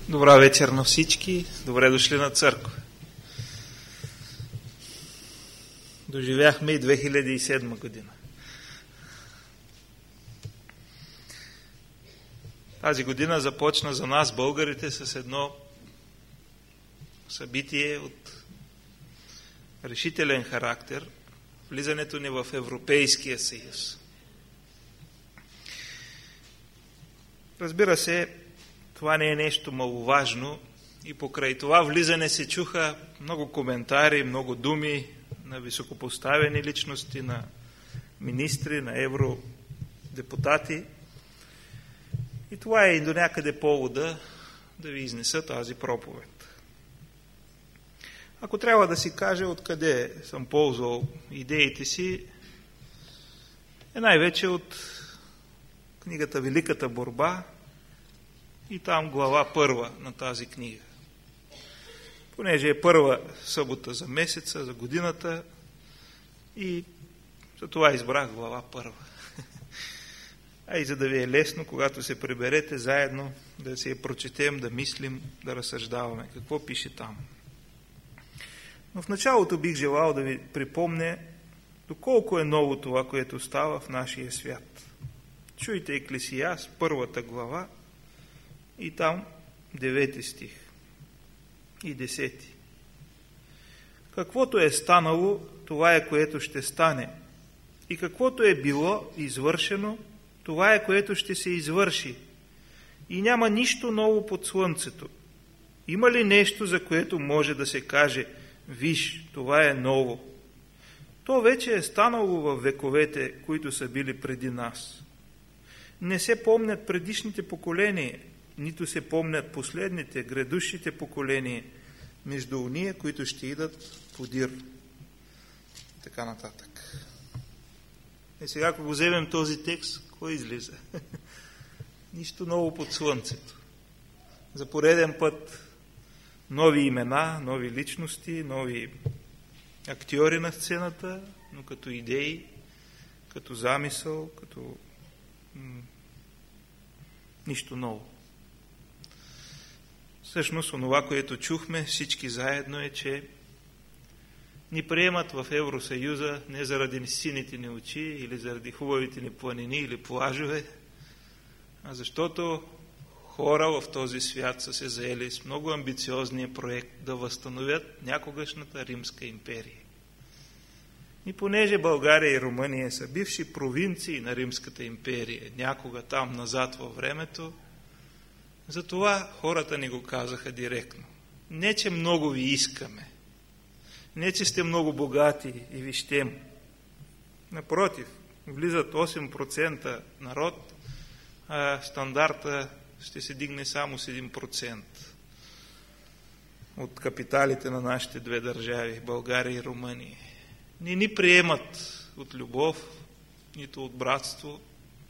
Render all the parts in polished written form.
Добра вечер на всички. Добре дошли на църква. Доживяхме и 2007 година. Тази година започна за нас, българите, с едно събитие от решителен характер – влизането ни в Европейския съюз. Разбира се, това не е нещо маловажно и покрай това влизане се чуха много коментари, много думи на високопоставени личности, на министри, на евродепутати. И това е и до някъде повода да ви изнеса тази проповед. Ако трябва да си кажа откъде съм ползвал идеите си, е най-вече от книгата Великата борба и там глава първа на тази книга. Понеже е първа събота за месеца, за годината и за това избрах глава първа. А и за да ви е лесно, когато се приберете заедно, да се я прочетем, да мислим, да разсъждаваме. Какво пише там? Но в началото бих желал да ви припомня доколко е ново това, което става в нашия свят. Чуйте Еклесиаст, първата глава, и там 9 стих и 10. Каквото е станало, това е което ще стане. И каквото е било извършено, това е което ще се извърши. И няма нищо ново под слънцето. Има ли нещо, за което може да се каже: виж, това е ново? То вече е станало във вековете, които са били преди нас. Не се помнят предишните поколения, нито се помнят последните, грядущите поколения, между уния, които ще идат подир. Така нататък. И сега, ако го вземем този текст, кой излиза? Нищо ново под слънцето. За пореден път нови имена, нови личности, нови актьори на сцената, но като идеи, като замисъл, като нищо ново. Всъщност, онова, което чухме всички заедно е, че ни приемат в Евросъюза не заради сините ни очи или заради хубавите ни планини или плажове, а защото хора в този свят са се заели с много амбициозния проект да възстановят някогашната Римска империя. И понеже България и Румъния са бивши провинции на Римската империя, някога там назад във времето, затова хората ни го казаха директно. Не, че много ви искаме, не, че сте много богати и ви щем. Напротив, влизат 8% народ, а стандарта ще се дигне само с 1% от капиталите на нашите две държави, България и Румъния. Не ни приемат от любов, нито от братство.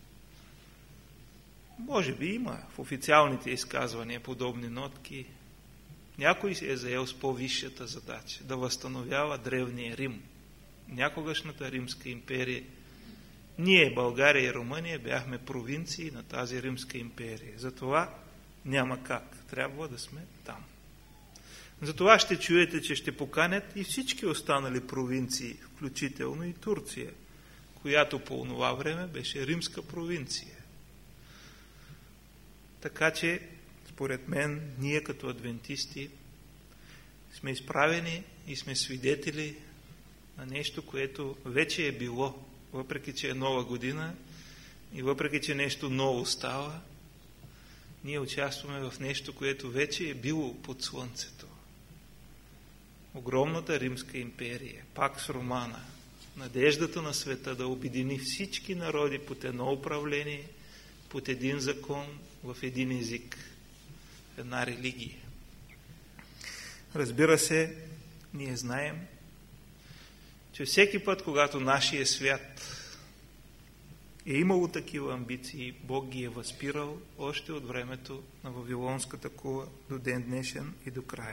Може би има в официалните изказвания подобни нотки. Някой се е заел с по-висшата задача да възстановява древния Рим, някогашната Римска империя. Ние, България и Румъния, бяхме провинции на тази Римска империя. Затова няма как. Трябва да сме там. Затова ще чуете, че ще поканят и всички останали провинции, включително и Турция, която по онова време беше римска провинция. Така че, според мен, ние като адвентисти сме изправени и сме свидетели на нещо, което вече е било, въпреки че е нова година и въпреки че нещо ново става, ние участваме в нещо, което вече е било под слънцето. Огромната Римска империя, Пакс Романа, надеждата на света да обедини всички народи под едно управление, под един закон, в един език, в една религия. Разбира се, ние знаем, че всеки път, когато нашия свят е имало такива амбиции, Бог ги е възпирал още от времето на Вавилонската кула до ден днешен и до края.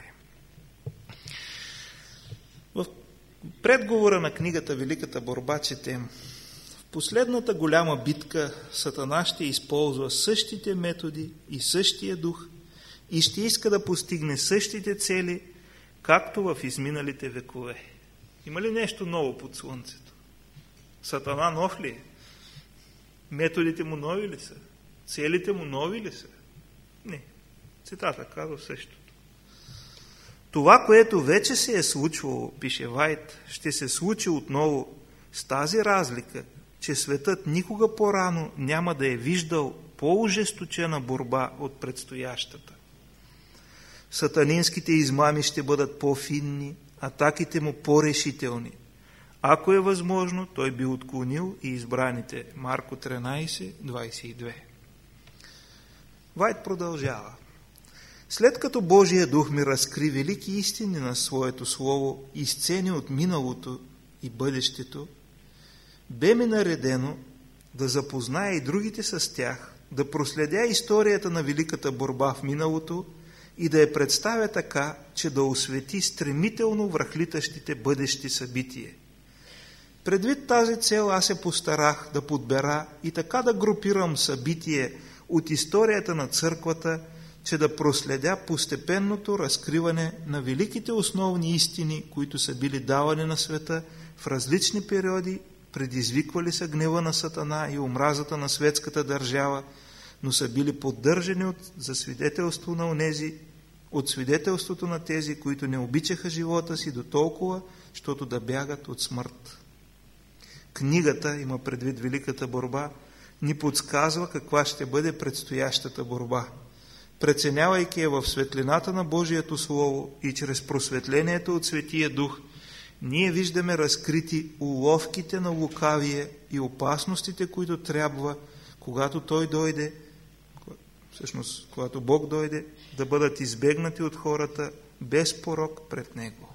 В предговора на книгата Великата борба четем: в последната голяма битка Сатана ще използва същите методи и същия дух и ще иска да постигне същите цели, както в изминалите векове. Има ли нещо ново под слънцето? Сатана нов ли е? Методите му нови ли са? Целите му нови ли са? Не. Цитата казва същото. Това, което вече се е случвало, пише Вайт, ще се случи отново с тази разлика, че светът никога по-рано няма да е виждал по-ожесточена борба от предстоящата. Сатанинските измами ще бъдат по-финни, атаките му по-решителни. Ако е възможно, той би отклонил и избраните. Марко 13:22. Вайт продължава. След като Божия дух ми разкри велики истини на своето слово и сцени от миналото и бъдещето, бе ми наредено да запозная и другите с тях, да проследя историята на великата борба в миналото и да я представя така, че да освети стремително връхлитащите бъдещи събития. Предвид тази цел аз се постарах да подбера и така да групирам събитие от историята на църквата, че да проследя постепенното разкриване на великите основни истини, които са били давани на света в различни периоди, предизвиквали са гнева на Сатана и омразата на светската държава, но са били поддържани за свидетелство на онези, от свидетелството на тези, които не обичаха живота си до толкова, щото да бягат от смърт. Книгата, има предвид великата борба, ни подсказва каква ще бъде предстоящата борба. Преценявайки я в светлината на Божието Слово и чрез просветлението от Светия Дух, ние виждаме разкрити уловките на лукавие и опасностите, които трябва, когато Той дойде, всъщност, когато Бог дойде, да бъдат избегнати от хората без порок пред Него.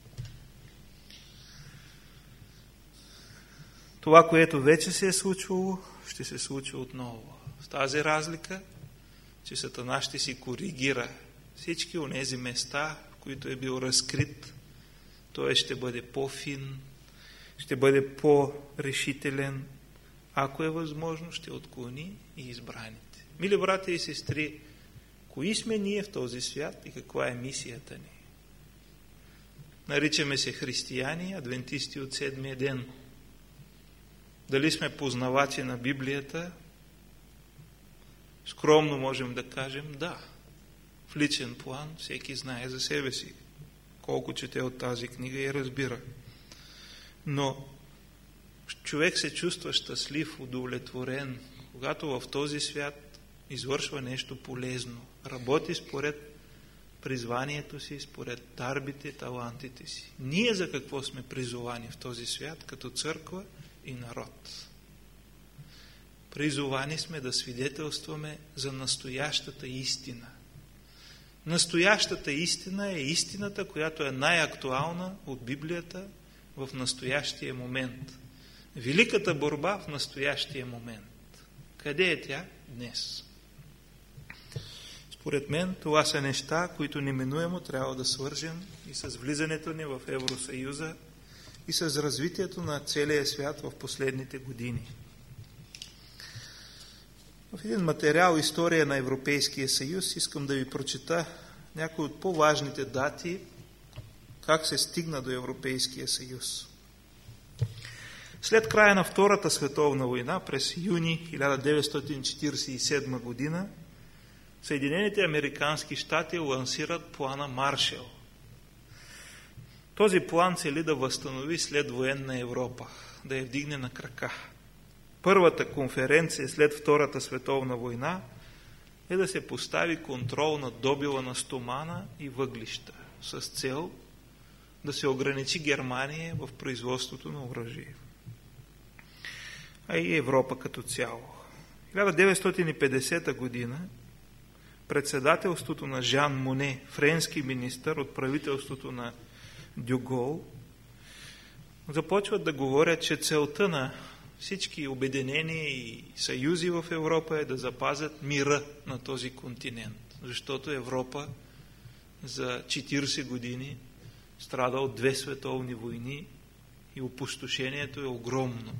Това, което вече се е случвало, ще се случи отново. С тази разлика, че Сатана ще си коригира всички онези места, в които е бил разкрит. Той ще бъде по-фин, ще бъде по-решителен. Ако е възможно, ще отклони и избраните. Мили братя и сестри, кои сме ние в този свят и каква е мисията ни? Наричаме се християни, адвентисти от седмия ден. Дали сме познавачи на Библията? Скромно можем да кажем да. В личен план всеки знае за себе си колко чете от тази книга и разбира. Но човек се чувства щастлив, удовлетворен, когато в този свят извършва нещо полезно, работи според призванието си, според дарбите, талантите си. Ние за какво сме призовани в този свят, като църква и народ? Призовани сме да свидетелстваме за настоящата истина. Настоящата истина е истината, която е най-актуална от Библията в настоящия момент. Великата борба в настоящия момент. Къде е тя днес? Според мен това са неща, които неминуемо трябва да свържем и с влизането ни в Евросъюза и с развитието на целия свят в последните години. В един материал "История на Европейския съюз" искам да ви прочета някои от по-важните дати, как се стигна до Европейския съюз. След края на Втората световна война, през юни 1947 година, Съединените американски щати лансират плана Маршал. Този план цели да възстанови следвоенна Европа, да я вдигне на крака. Първата конференция след Втората световна война е да се постави контрол на добива на стомана и въглища, с цел да се ограничи Германия в производството на оръжие, а и Европа като цяло. 1950 година председателството на Жан Моне, френски министър от правителството на Дюгол, започват да говорят, че целта на всички обединения и съюзи в Европа е да запазят мира на този континент, защото Европа за 40 години страда от 2 световни войни и опустошението е огромно.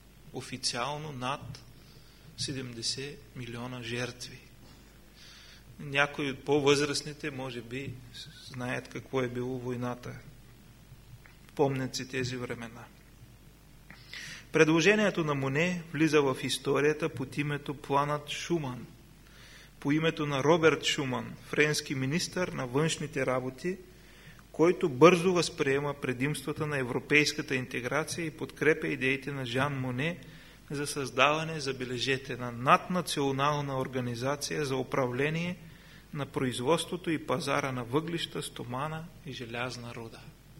Официално над 70 милиона жертви. Някои от по-възрастните, може би, знаят какво е било войната. Помнят си тези времена. Предложението на Моне влиза в историята под името Планът Шуман, по името на Роберт Шуман, френски министър на външните работи, който бързо възприема предимствата на европейската интеграция и подкрепя идеите на Жан Моне за създаване, забележете, на наднационална организация за управление на производството и пазара на въглища, стомана и желязна руда.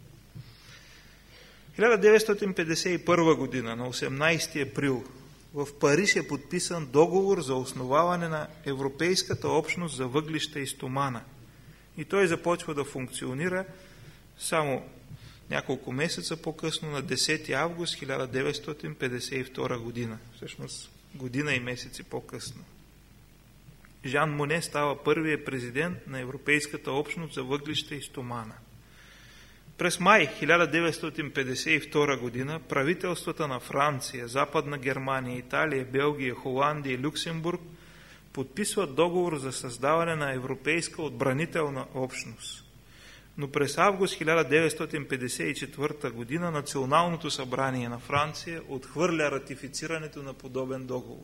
1951 година, на 18 април, в Париж е подписан договор за основаване на Европейската общност за въглища и стомана. И той започва да функционира само няколко месеца по-късно, на 10 август 1952 година. Всъщност година и месеци по-късно. Жан Моне става първият президент на Европейската общност за въглища и стомана. През май 1952 година правителствата на Франция, Западна Германия, Италия, Белгия, Холандия и Люксембург подписват договор за създаване на Европейска отбранителна общност. Но през август 1954 година Националното събрание на Франция отхвърля ратифицирането на подобен договор.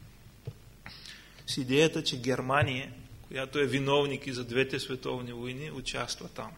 С идеята, че Германия, която е виновник и за двете световни войни, участва там.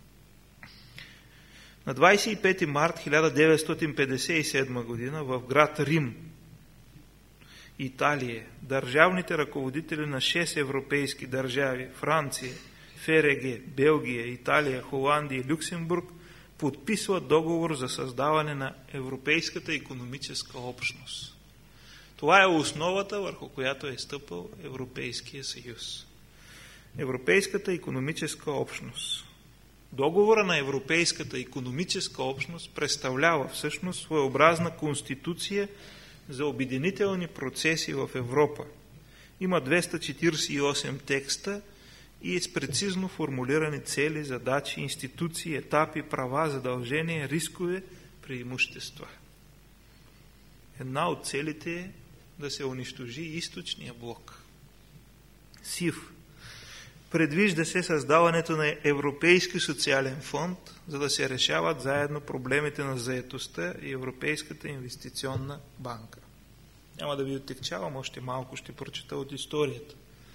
На 25 март 1957 година в град Рим, Италия, държавните ръководители на 6 европейски държави – Франция, ФРГ, Белгия, Италия, Холандия и Люксембург – подписват договор за създаване на Европейската икономическа общност. Това е основата, върху която е стъпал Европейския съюз. Европейската икономическа общност. Договора на Европейската икономическа общност представлява всъщност своеобразна конституция за обединителни процеси в Европа. Има 248 текста и с прецизно формулирани цели, задачи, институции, етапи, права, задължения, рискове, преимущества. Една от целите е да се унищожи източния блок. СИВ. Предвижда се създаването на Европейски социален фонд, за да се решават заедно проблемите на заетостта и Европейската инвестиционна банка. Няма да ви отекчавам, още малко ще прочета от историята.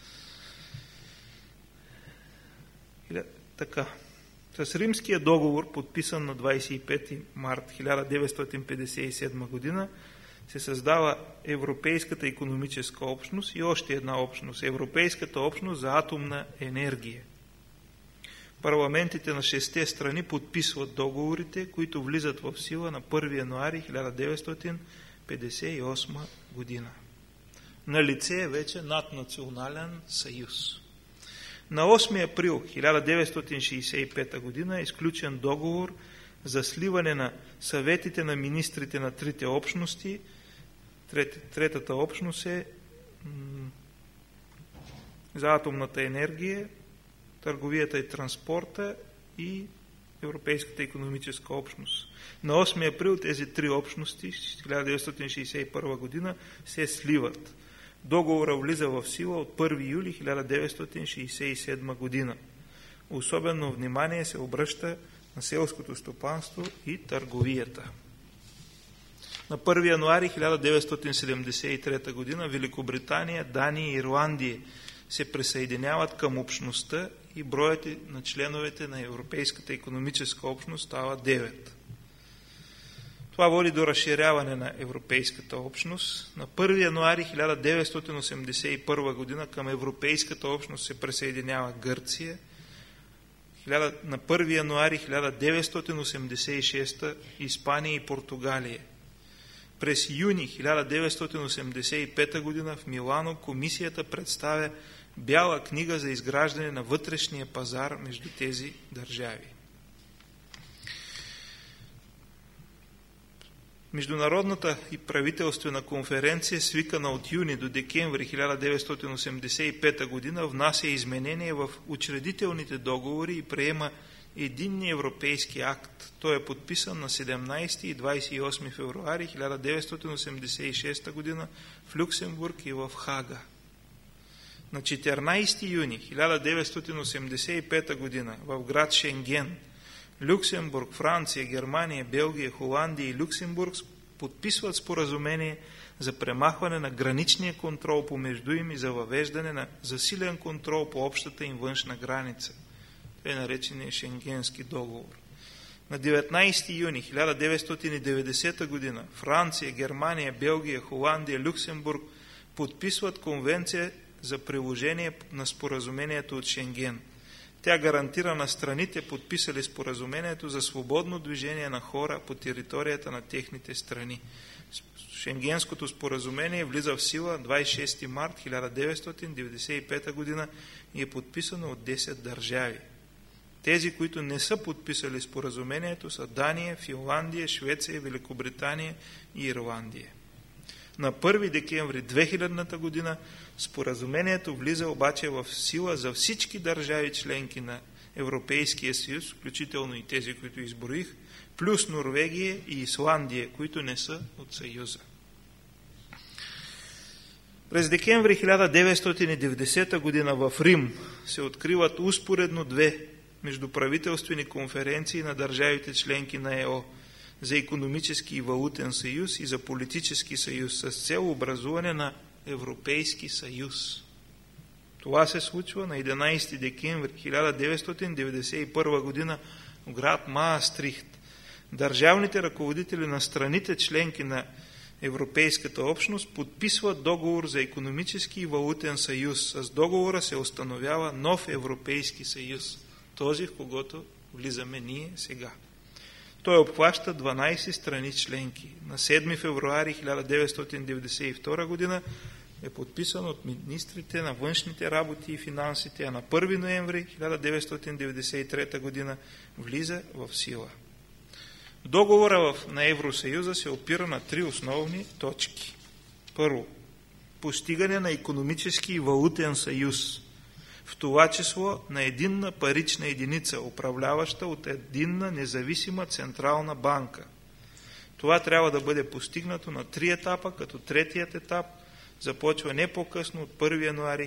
Така. С Римския договор, подписан на 25 март 1957 година, се създава Европейската икономическа общност и още една общност – Европейската общност за атомна енергия. Парламентите на 6 страни подписват договорите, които влизат в сила на 1 януари 1958 година. На лице е вече наднационален съюз. На 8 април 1965 година е изключен договор за сливане на съветите на министрите на трите общности. Третата общност е за атомната енергия, търговията и транспорта и Европейската икономическа общност. На 8 април тези три общности, 1961 година, се сливат. Договора влиза в сила от 1 юли 1967 година. Особено внимание се обръща на селското стопанство и търговията. На 1 януари 1973 година Великобритания, Дания и Ирландия се присъединяват към общността и броят на членовете на Европейската икономическа общност става 9. Това води до разширяване на Европейската общност. На 1 януари 1981 година към Европейската общност се присъединява Гърция. На 1 януари 1986 Испания и Португалия. През юни 1985 година в Милано комисията представя бяла книга за изграждане на вътрешния пазар между тези държави. Международната и правителствена конференция, свикана от юни до декември 1985 година, внася изменения в учредителните договори и приема единния европейски акт. Той е подписан на 17 и 28 февруари 1986 година в Люксембург и в Хага. На 14 юни 1985 година в град Шенген, Люксембург, Франция, Германия, Белгия, Холандия и Люксембург подписват споразумение за премахване на граничния контрол помежду им и за въвеждане на засилен контрол по общата им външна граница. Това е наречения Шенгенски договор. На 19 юни 1990 година Франция, Германия, Белгия, Холандия, Люксембург подписват конвенция за приложение на споразумението от Шенген. Тя гарантира на страните, подписали споразумението, за свободно движение на хора по територията на техните страни. Шенгенското споразумение влиза в сила 26 март 1995 година и е подписано от 10 държави. Тези, които не са подписали споразумението, са Дания, Финландия, Швеция, Великобритания и Ирландия. На 1 декември 2000 година споразумението влиза обаче в сила за всички държави членки на Европейския съюз, включително и тези, които изброих, плюс Норвегия и Исландия, които не са от Съюза. През декември 1990 година в Рим се откриват успоредно две междуправителствени конференции на държавите членки на ЕО за икономически и валутен съюз и за политически съюз с цел образуване на Европейски съюз. Това се случва на 11 декември 1991 година в град Маастрихт. Държавните ръководители на страните членки на Европейската общност подписват договор за икономически и валутен съюз. С договора се установява нов Европейски съюз, този, в когото влизаме ние сега. Той обхваща 12 страни членки. На 7 февруари 1992 година е подписан от министрите на външните работи и финансите, а на 1 ноември 1993 година влиза в сила. Договора на Евросъюза се опира на 3 основни точки. Първо, постигане на икономически и валутен съюз, в това число на единна парична единица, управляваща от единна независима централна банка. Това трябва да бъде постигнато на 3 етапа, като третият етап започва не по-късно от 1 януари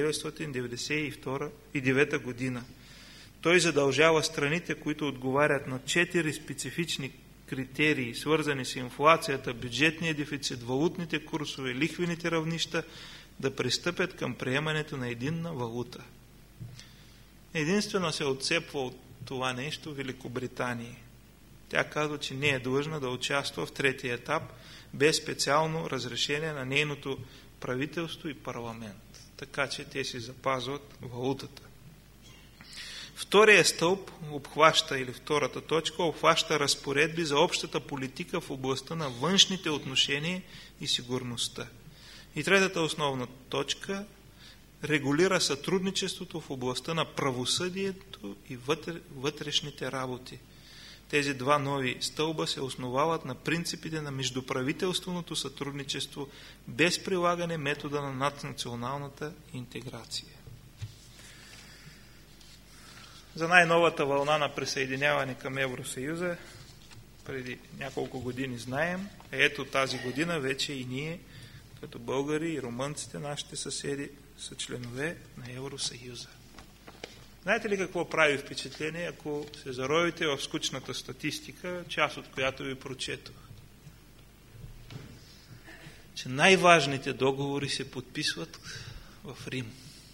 1999 година. Той задължава страните, които отговарят на 4 специфични критерии, свързани с инфлацията, бюджетния дефицит, валутните курсове, лихвените равнища, да пристъпят към приемането на единна валута. Единствено се отцепва от това нещо Великобритания. Тя казва, че не е длъжна да участва в третия етап без специално разрешение на нейното правителство и парламент. Така че те си запазват валутата. Втория стълб обхваща, или втората точка, обхваща разпоредби за общата политика в областта на външните отношения и сигурността. И третата основна точка регулира сътрудничеството в областта на правосъдието и вътрешните работи. Тези два нови стълба се основават на принципите на междуправителственото сътрудничество без прилагане метода на наднационалната интеграция. За най-новата вълна на присъединяване към Евросъюза преди няколко години знаем, ето тази година вече и ние, като българи и румънците, нашите съседи, са членове на Евросъюза. Знаете ли какво прави впечатление, ако се заровите в скучната статистика, част от която ви прочетох? Че най-важните договори се подписват в Рим.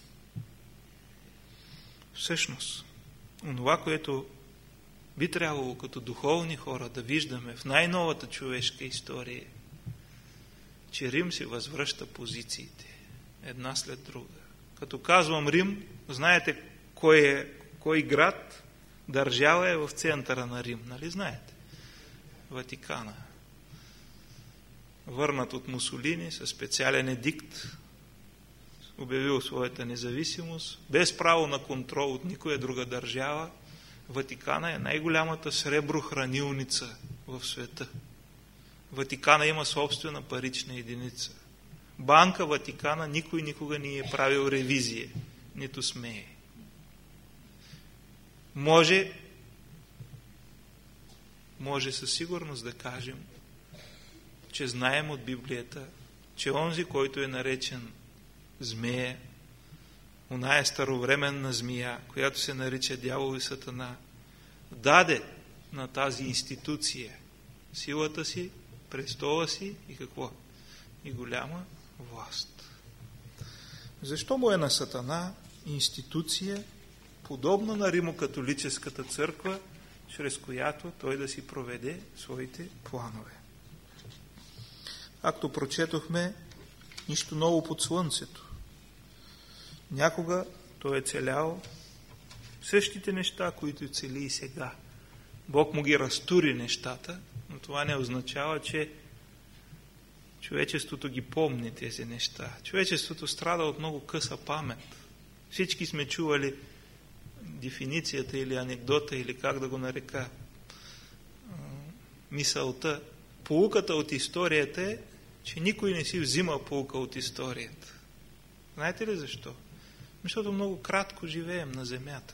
Всъщност, онова, което би трябвало като духовни хора да виждаме в най-новата човешка история, че Рим се възвръща позициите една след друга. Като казвам Рим, знаете кой град, държава е в центъра на Рим, нали знаете? Ватикана. Върнат от Мусолини със специален едикт, обявил своята независимост, без право на контрол от никоя друга държава. Ватикана е най-голямата среброхранилница в света. Ватикана има собствена парична единица. Банка Ватикана никой никога не е правил ревизия, нито смее. Може със сигурност да кажем, че знаем от Библията, че онзи, който е наречен змея, оная старовременна змия, която се нарича дявол и сатана, даде на тази институция силата си, престола си и какво? И голяма власт. Защо му е на сатана институция, подобна на Римокатолическата църква, чрез която той да си проведе своите планове? Както прочетохме, нищо ново под слънцето. Някога той е целял същите неща, които цели и сега. Бог му ги разтури нещата, но това не означава, че човечеството ги помни тези неща. Човечеството страда от много къса памет. Всички сме чували дефиницията или анекдота, или как да го нарека, мисълта. Поуката от историята е, че никой не си взима поука от историята. Знаете ли защо? Защото много кратко живеем на земята.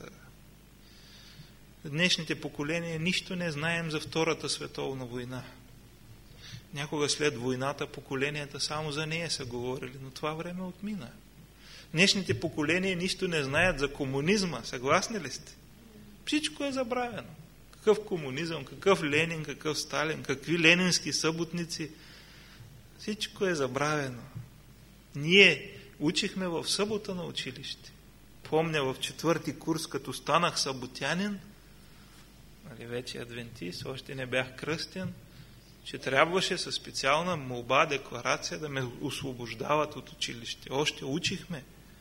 В днешните поколения нищо не знаем за Втората световна война. Някога след войната поколенията само за нея са говорили, но това време отмина. Днешните поколения нищо не знаят за комунизма. Съгласни ли сте? Всичко е забравено. Какъв комунизъм, какъв Ленин, какъв Сталин, какви ленински съботници. Всичко е забравено. Ние учихме в събота на училище. Помня в 4-ти курс, като станах съботянин, вече адвентист, още не бях кръстен, че трябваше със специална молба, декларация да ме освобождават от училище. Още учихме.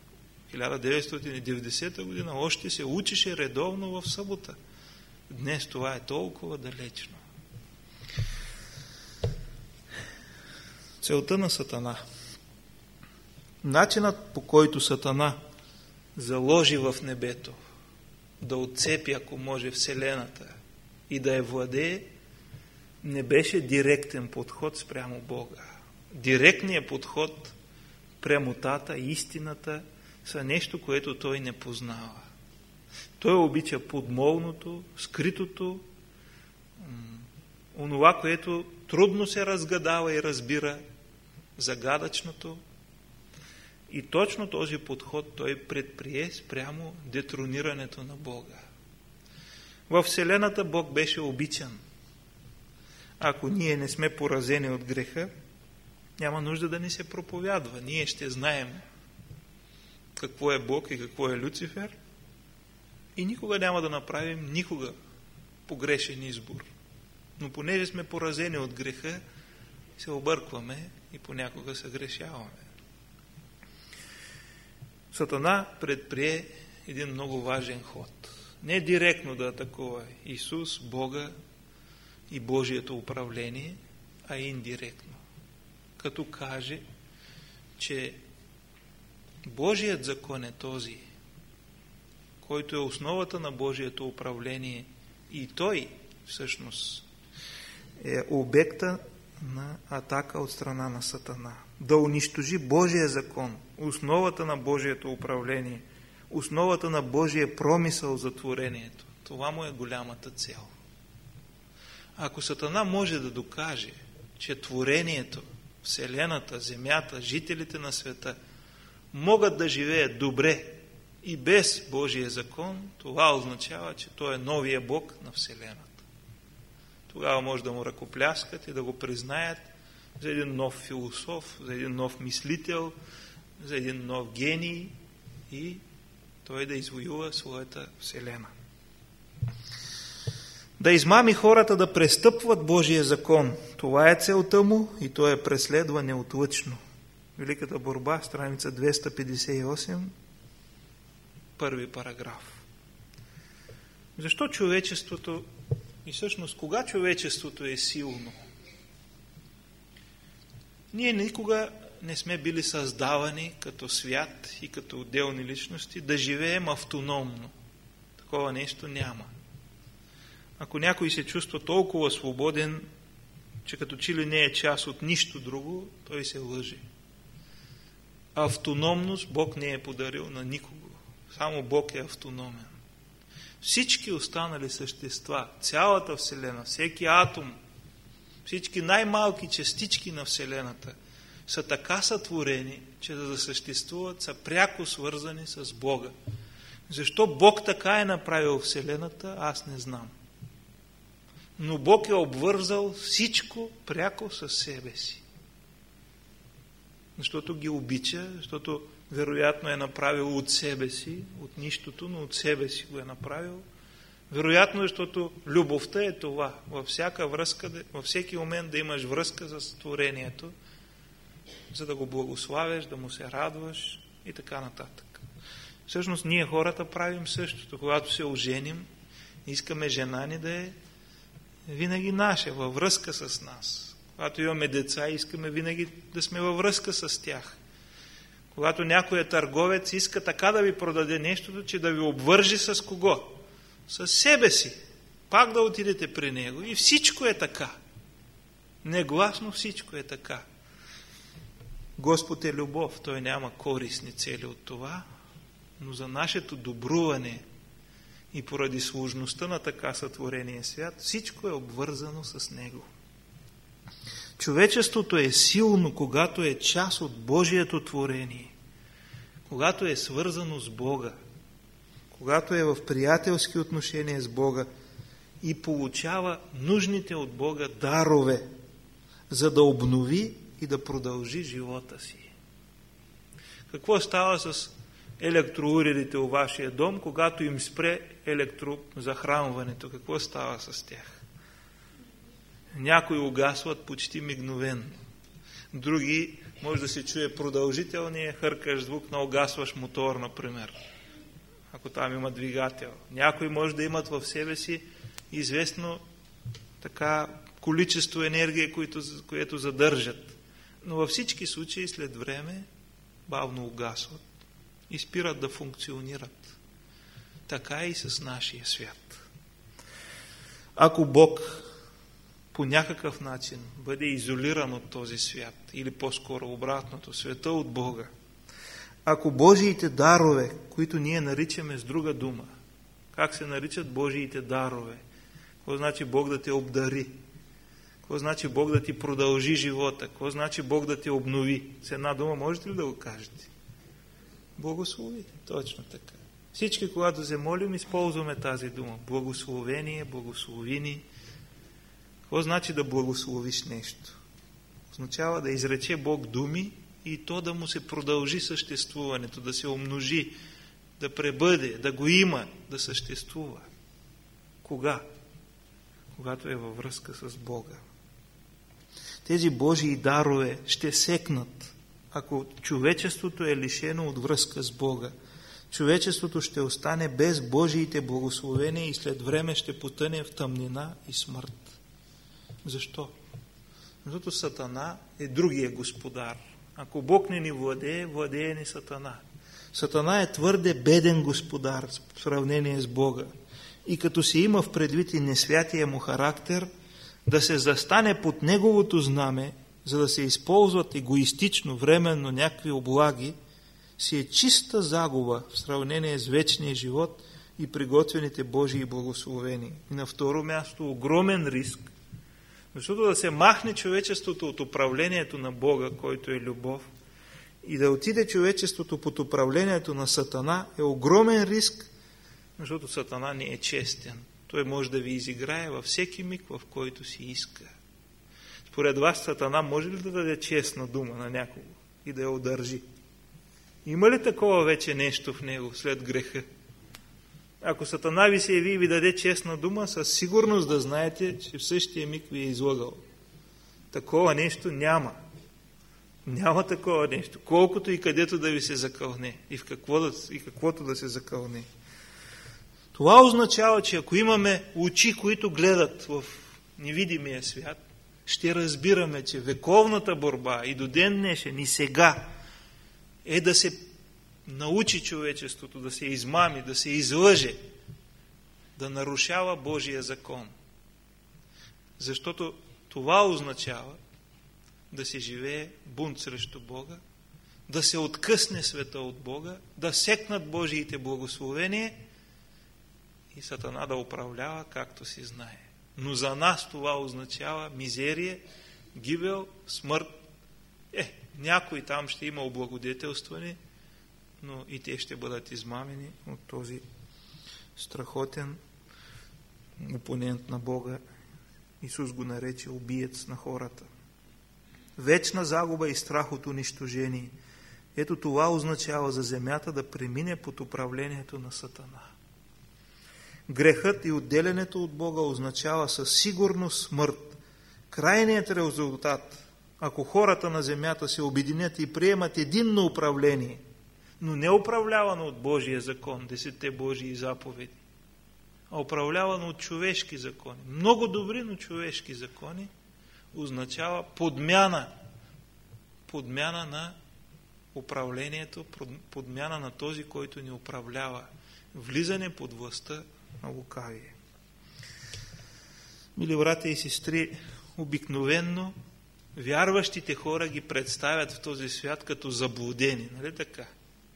1990 година още се учеше редовно в събота. Днес това е толкова далечно. Целта на сатана. Начинът, по който сатана заложи в небето да отцепи, ако може, Вселената и да я владее, не беше директен подход спрямо Бога. Директният подход, прямотата, истината са нещо, което той не познава. Той обича подмолното, скритото, онова, което трудно се разгадава и разбира, загадъчното. И точно този подход той предприе спрямо детронирането на Бога. Във Вселената Бог беше обичан. Ако ние не сме поразени от греха, няма нужда да ни се проповядва. Ние ще знаем какво е Бог и какво е Люцифер и никога няма да направим погрешен избор. Но понеже сме поразени от греха, се объркваме и понякога съгрешаваме. Сатана предприе един много важен ход. Не директно да атакува Исус, Бога и Божието управление, а индиректно. Като каже, че Божият закон е този, който е основата на Божието управление и той всъщност е обекта на атака от страна на сатана. Да унищожи Божия закон, основата на Божието управление, основата на Божия промисъл за творението. Това му е голямата цел. Ако сатана може да докаже, че творението, Вселената, Земята, жителите на света могат да живеят добре и без Божия закон, това означава, че той е новия Бог на Вселената. Тогава може да му ръкопляскат и да го признаят за един нов философ, за един нов мислител, за един нов гений и той да извоюва своята Вселена. Да измами хората да престъпват Божия закон. Това е целта му и той е преследва неотлъчно. Великата борба, страница 258, първи параграф. Защо човечеството и всъщност кога човечеството е силно? Ние никога не сме били създавани като свят и като отделни личности да живеем автономно. Такова нещо няма. Ако някой се чувства толкова свободен, че като че ли не е част от нищо друго, той се лъже. Автономност Бог не е подарил на никого. Само Бог е автономен. Всички останали същества, цялата Вселена, всеки атом, всички най-малки частички на Вселената са така сътворени, че за да съществуват са пряко свързани с Бога. Защо Бог така е направил Вселената, аз не знам. Но Бог е обвързал всичко пряко със себе си. Защото ги обича, защото вероятно е направил от себе си, от нищото, но от себе си го е направил. Вероятно, защото любовта е това. Във всяка връзка, във всеки момент да имаш връзка с творението, за да го благославяш, да му се радваш и така нататък. Всъщност ние хората правим същото. Когато се оженим, искаме жена ни да е винаги наша, във връзка с нас. Когато имаме деца, искаме винаги да сме във връзка с тях. Когато някой е търговец, иска така да ви продаде нещото, че да ви обвържи с кого? С себе си. Пак да отидете при него. И всичко е така. Негласно всичко е така. Господ е любов. Той няма корисни цели от това, но за нашето добруване и поради сложността на така сътворения свят, всичко е обвързано с него. Човечеството е силно, когато е част от Божието творение, когато е свързано с Бога, когато е в приятелски отношения с Бога и получава нужните от Бога дарове, за да обнови и да продължи живота си. Какво става с електроуредите у вашия дом, когато им спре електрозахранването? Какво става с тях? Някои угасват почти мигновено. Други може да се чуе продължителния хъркащ звук на угасващ мотор, например, ако там има двигател. Някои може да имат в себе си известно така количество енергия, което задържат. Но във всички случаи след време бавно угасват и спират да функционират. Така и с нашия свят. Ако Бог по някакъв начин бъде изолиран от този свят, или по-скоро обратното, света от Бога, ако Божиите дарове, които ние наричаме с друга дума, как се наричат Божиите дарове? Какво значи Бог да те обдари? Какво значи Бог да ти продължи живота? Какво значи Бог да те обнови? С една дума можете ли да го кажете? Благослови. Точно така. Всички, когато се молим, използваме тази дума. Благословение, благословини. Какво значи да благословиш нещо? Означава да изрече Бог думи и то да му се продължи съществуването, да се умножи, да пребъде, да го има, да съществува. Кога? Когато е във връзка с Бога. Тези Божии дарове ще секнат, ако човечеството е лишено от връзка с Бога. Човечеството ще остане без Божиите благословения и след време ще потъне в тъмнина и смърт. Защо? Защото Сатана е другия господар. Ако Бог не ни владее, владее ни Сатана. Сатана е твърде беден господар в сравнение с Бога. И като се има в предвид и несвятия му характер, да се застане под неговото знаме, за да се използват егоистично, временно някакви облаги, си е чиста загуба в сравнение с вечния живот и приготвените Божии благословения. И на второ място огромен риск, защото да се махне човечеството от управлението на Бога, който е любов, и да отиде човечеството под управлението на Сатана е огромен риск, защото Сатана не е честен. Той може да ви изиграе във всеки миг, в който си иска. Според вас Сатана може ли да даде честна дума на някого и да я удържи? Има ли такова вече нещо в него след греха? Ако Сатана ви се яви и ви даде честна дума, със сигурност да знаете, че в същия миг ви е излъгал. Такова нещо няма. Няма такова нещо. Колкото и където да ви се закълне и в каквото да се закълне. Това означава, че ако имаме очи, които гледат в невидимия свят, ще разбираме, че вековната борба и до ден днешен и сега е да се научи човечеството, да се измами, да се излъже, да нарушава Божия закон. Защото това означава да се живее бунт срещу Бога, да се откъсне света от Бога, да секнат Божиите благословения и Сатана да управлява както си знае. Но за нас това означава мизерие, гибел, смърт, Някой там ще има облагодетелствани, но и те ще бъдат измамени от този страхотен опонент на Бога. Исус го нарече убиец на хората. Вечна загуба и страх от унищожение. Ето това означава за земята да премине под управлението на Сатана. Грехът и отделянето от Бога означава със сигурност смърт. Крайният резултат, ако хората на земята се обединят и приемат единно управление, но не управлявано от Божия закон, 10 Божии заповеди, а управлявано от човешки закони, много добри, но човешки закони, означава подмяна на управлението, подмяна на този, който ни управлява, влизане под властта на лукавие. Мили братя и сестри, обикновенно вярващите хора ги представят в този свят като заблудени, нали така?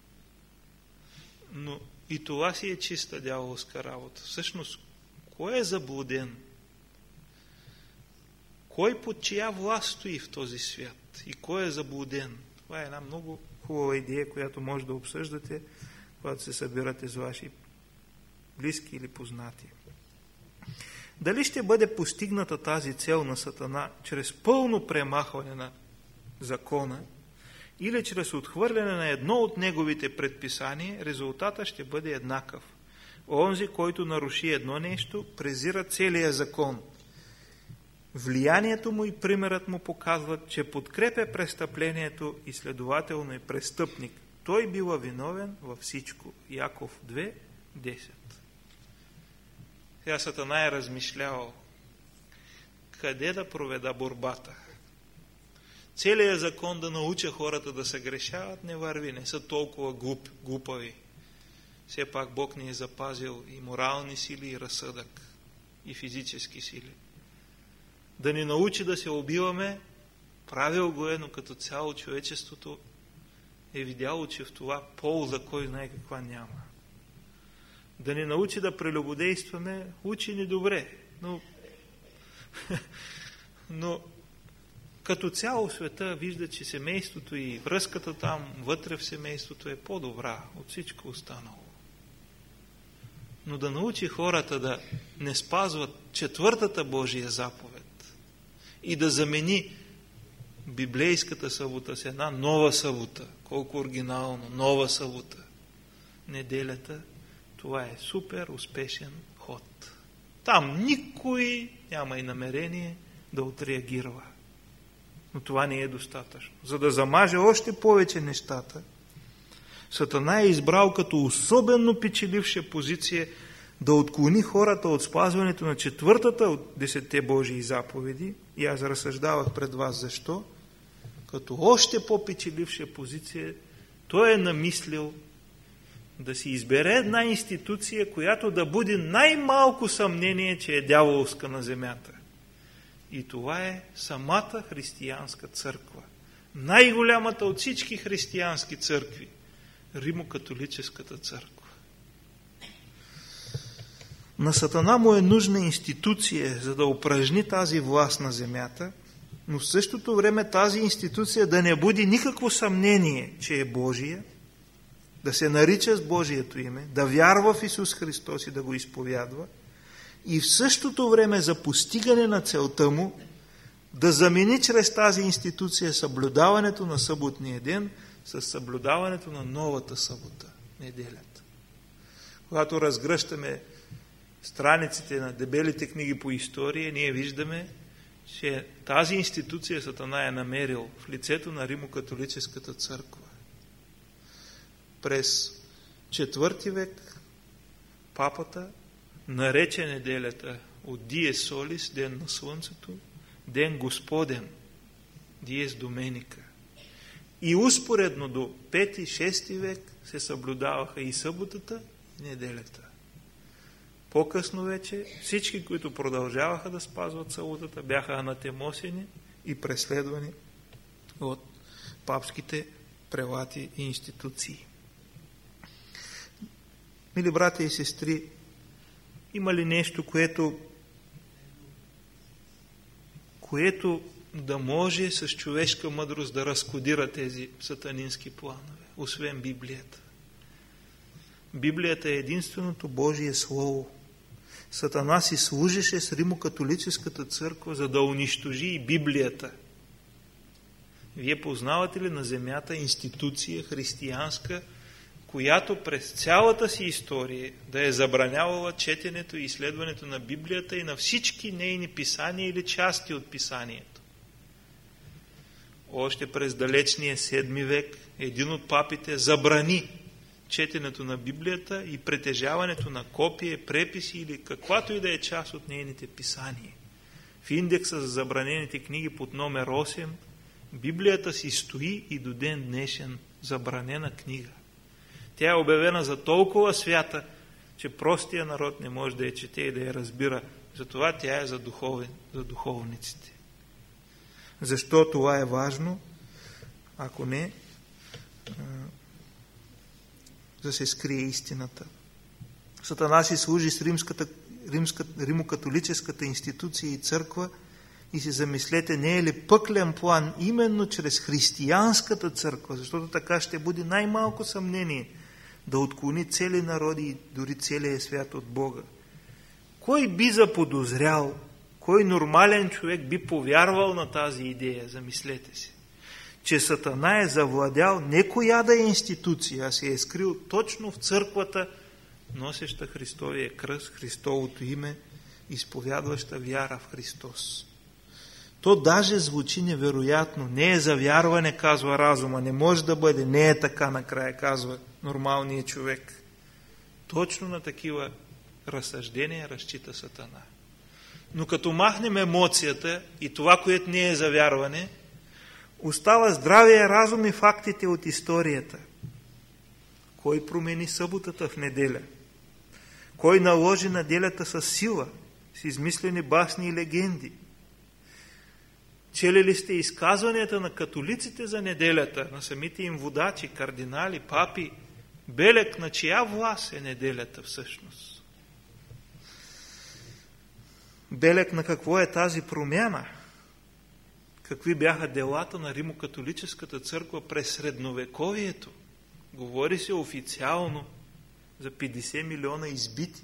Но и това си е чиста дяволска работа. Всъщност, кой е заблуден? Кой под чия власт стои в този свят? И кой е заблуден? Това е една много хубава идея, която може да обсъждате, когато се събирате с ваши близки или познати. Дали ще бъде постигната тази цел на Сатана чрез пълно премахване на закона или чрез отхвърляне на едно от неговите предписания, резултата ще бъде еднакъв. Онзи, който наруши едно нещо, презира целия закон. Влиянието му и примерът му показват, че подкрепя престъплението и следователно е престъпник. Той бива виновен във всичко. Яков 2:10. Сега Сатана е размишлявал къде да проведа борбата. Целият закон да науча хората да се грешават не върви, не са толкова глупави. Все пак Бог ни е запазил и морални сили, и разсъдък, и физически сили. Да ни научи да се убиваме, правил го е, но като цяло човечеството е видяло, че в това полза кой знае каква няма. Да ни научи да прелюбодействаме, учи ни добре, но като цяло света вижда, че семейството и връзката там, вътре в семейството е по-добра от всичко останало. Но да научи хората да не спазват 4-та Божия заповед и да замени библейската събота с една нова събота, колко оригинално, нова събота, неделята, това е супер успешен ход. Там никой няма и намерение да отреагира. Но това не е достатъчно. За да замаже още повече нещата, Сатана е избрал като особено печеливша позиция да отклони хората от спазването на 4-та от 10 Божии заповеди. И аз разсъждавах пред вас защо. Като още по-печеливша позиция, той е намислил да си избере една институция, която да буди най-малко съмнение, че е дяволска на земята. И това е самата християнска църква. Най-голямата от всички християнски църкви. Римокатолическата църква. На Сатана му е нужна институция, за да упражни тази власт на земята, но в същото време тази институция да не буди никакво съмнение, че е Божия, да се нарича с Божието име, да вярва в Исус Христос и да го изповядва, и в същото време за постигане на целта му да замени чрез тази институция съблюдаването на съботния ден с съблюдаването на новата събота, неделята. Когато разгръщаме страниците на дебелите книги по история, ние виждаме, че тази институция Сатана е намерил в лицето на Римокатолическата църква. През 4 век папата нарече неделята от Dies Solis, ден на слънцето, ден Господен, Dies Domenica. И успоредно до 5-6 век се съблюдаваха и съботата, и неделята. По-късно вече всички, които продължаваха да спазват съботата, бяха анатемосени и преследвани от папските прелати и институции. Мили братя и сестри, има ли нещо, което да може с човешка мъдрост да разкодира тези сатанински планове, освен Библията. Библията е единственото Божие Слово. Сатана си служеше с Римокатолическата църква, за да унищожи и Библията. Вие познавате ли на земята институция християнска, която през цялата си история да е забранявала четенето и изследването на Библията и на всички нейни писания или части от писанието? Още през далечния 7 век един от папите забрани четенето на Библията и притежаването на копие, преписи или каквато и да е част от нейните писания. В индекса за забранените книги под номер 8 Библията си стои и до ден днешен забранена книга. Тя е обявена за толкова свята, че простия народ не може да я чете и да я разбира. Затова тя е за духовниците. Защо това е важно? Ако не, да се скрие истината. Сатана си служи с римокатолическата институция и църква и си замислете, не е ли пъклен план именно чрез християнската църква, защото така ще буди най-малко съмнение да отклони цели народи и дори целия свят от Бога. Кой би заподозрял, кой нормален човек би повярвал на тази идея, замислете си, че Сатана е завладял не коя да е институция, а се е скрил точно в църквата, носеща Христовия кръст, Христовото име, изповядваща вяра в Христос. То даже звучи невероятно. Не е за вярване, казва разума. Не може да бъде. Не е така накрая, казва нормалният човек. Точно на такива разсъждения разчита Сатана. Но като махнем емоцията и това, което не е за вярване, остава здравия разум и фактите от историята. Кой промени съботата в неделя? Кой наложи неделята с сила, с измислени басни и легенди? Чели ли сте изказванията на католиците за неделята, на самите им водачи, кардинали, папи? Белег на чия власт е неделята всъщност? Белег на какво е тази промяна? Какви бяха делата на Римокатолическата църква през средновековието? Говори се официално за 50 милиона избити.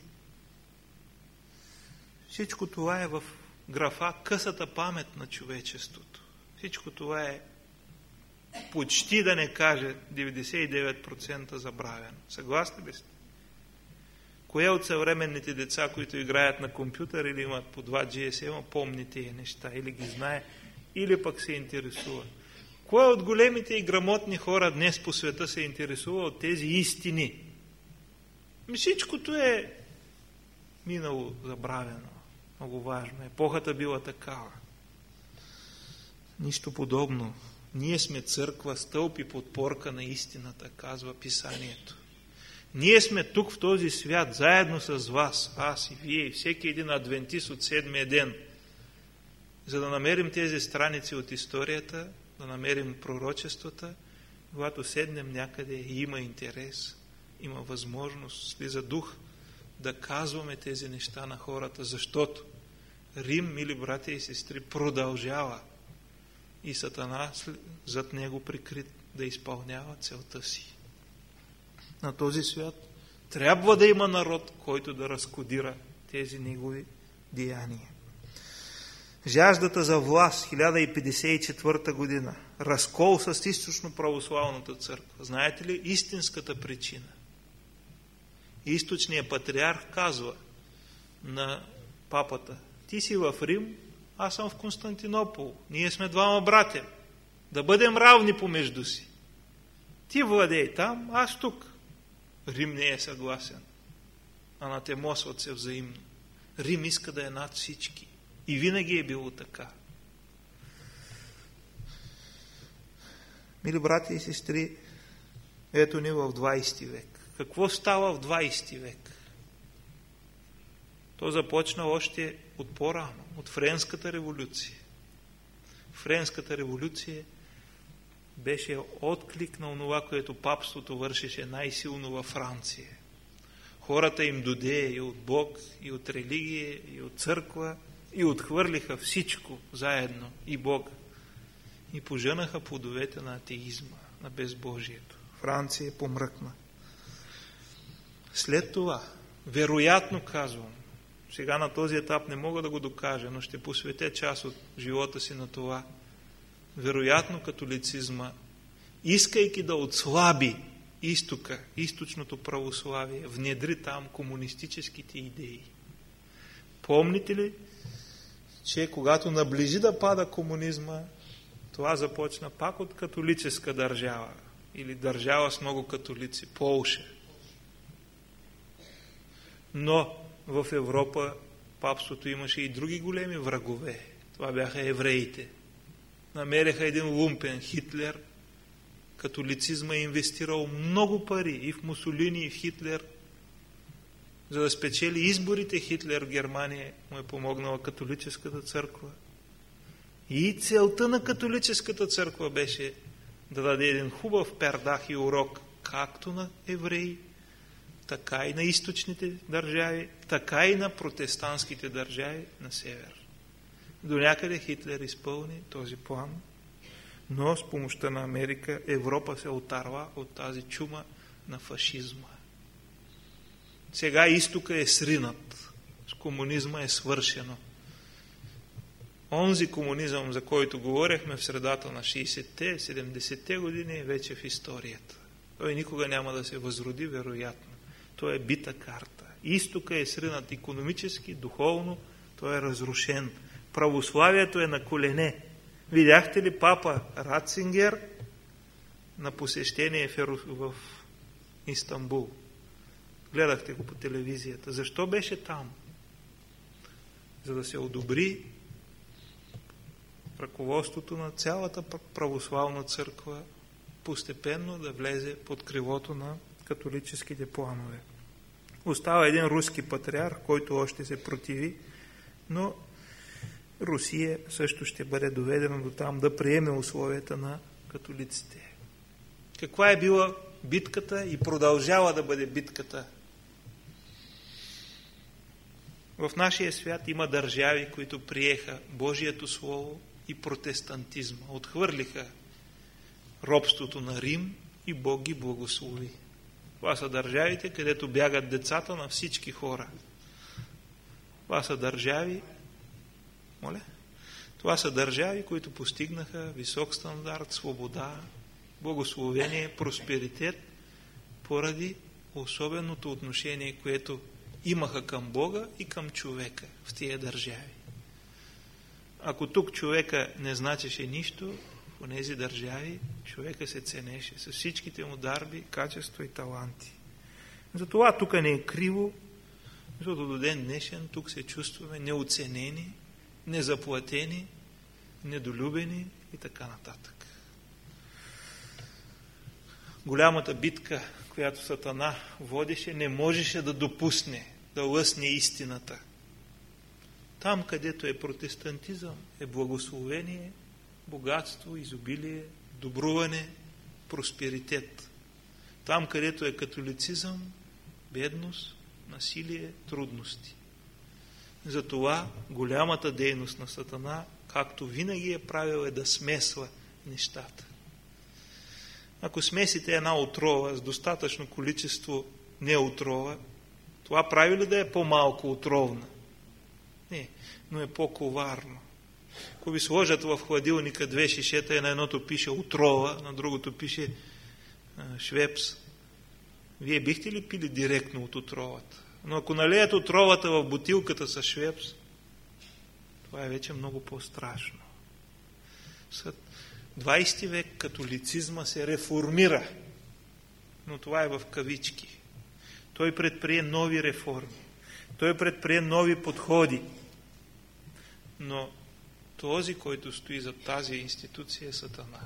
Всичко това е в графа късата памет на човечеството. Всичко това е почти да не каже 99% забравено. Съгласни ли сте? Кое от съвременните деца, които играят на компютър или имат по 2 GSM, помни тези неща, или ги знае, или пък се интересува? Кой от големите и грамотни хора днес по света се интересува от тези истини? Всичкото е минало забравено. Много важно. Епохата била такава. Нищо подобно. Ние сме църква, стълб и подпорка на истината, казва Писанието. Ние сме тук в този свят, заедно с вас, аз и вие, и всеки един адвентист от 7-я ден, за да намерим тези страници от историята, да намерим пророчествата, когато седнем някъде и има интерес, има възможност, слиза дух, да казваме тези неща на хората, защото Рим, мили братя и сестри, продължава и Сатана зад него прикрит да изпълнява целта си. На този свят трябва да има народ, който да разкодира тези негови деяния. Жаждата за власт, 1054 година, разкол с източно-православната църква. Знаете ли истинската причина? Източният патриарх казва на папата: ти си в Рим, аз съм в Константинопол. Ние сме двама братя. Да бъдем равни помежду си. Ти владей там, аз тук. Рим не е съгласен. Анатемосват се взаимно. Рим иска да е над всички. И винаги е било така. Мили брати и сестри, ето ни в 20 век. Какво става в 20 век? То започна още от по-рано, от Френската революция. Френската революция беше отклик на онова, което папството вършеше най-силно във Франция. Хората им додее и от Бог, и от религия, и от църква, и отхвърлиха всичко заедно и Бога. И пожънаха плодовете на атеизма, на безбожието. Франция помръкна. След това, вероятно казвам, сега на този етап не мога да го докажа, но ще посветя част от живота си на това. Вероятно католицизма, искайки да отслаби изтока, източното православие, внедри там комунистическите идеи. Помните ли, че когато наближи да пада комунизма, това започна пак от католическа държава или държава с много католици, Полша. Но в Европа папството имаше и други големи врагове. Това бяха евреите. Намериха един лумпен Хитлер. Католицизма е инвестирал много пари и в Мусолини, и в Хитлер. За да спечели изборите Хитлер в Германия, му е помогнала католическата църква. И целта на католическата църква беше да даде един хубав пердах и урок както на евреи, така и на източните държави, така и на протестантските държави на север. До някъде Хитлер изпълни този план, но с помощта на Америка Европа се отарва от тази чума на фашизма. Сега изтока е сринат, с комунизма е свършено. Онзи комунизъм, за който говорихме в средата на 60-те, 70-те години, е вече в историята. Той никога няма да се възроди, вероятно. Той е бита карта. Изтока е сринат икономически, духовно, той е разрушен. Православието е на колене. Видяхте ли папа Ратцингер на посещение в Истанбул? Гледахте го по телевизията. Защо беше там? За да се одобри ръководството на цялата православна църква постепенно да влезе под крилото на католическите планове. Остава един руски патриарх, който още се противи, но Русия също ще бъде доведена до там да приеме условията на католиците. Каква е била битката и продължава да бъде битката? В нашия свят има държави, които приеха Божието Слово и протестантизма. Отхвърлиха робството на Рим и Бог ги благослови. Това са държавите, където бягат децата на всички хора. Това са държави, Това са държави, които постигнаха висок стандарт, свобода, благословение, просперитет, поради особеното отношение, което имаха към Бога и към човека в тия държави. Ако тук човека не значеше нищо, в тези държави човека се ценеше с всичките му дарби, качества и таланти. Затова тук не е криво, защото до ден днешен тук се чувстваме неоценени, незаплатени, недолюбени и така нататък. Голямата битка, която Сатана водеше, не можеше да допусне да лъсне истината. Там, където е протестантизъм, е благословение, богатство, изобилие, добруване, просперитет. Там, където е католицизъм, бедност, насилие, трудности. Затова голямата дейност на Сатана, както винаги е правил, е да смесва нещата. Ако смесите една отрова с достатъчно количество неотрова, това прави ли да е по-малко отровна? Не, но е по-коварно. Ако ви сложат в хладилника две шишета и на едното пише отрова, на другото пише швепс, вие бихте ли пили директно от отровата? Но ако налеят отровата в бутилката с швепс, това е вече много по-страшно. След 20 век католицизма се реформира, но това е в кавички. Той предприе нови реформи, той предприе нови подходи, но този, който стои за тази институция, е Сатана.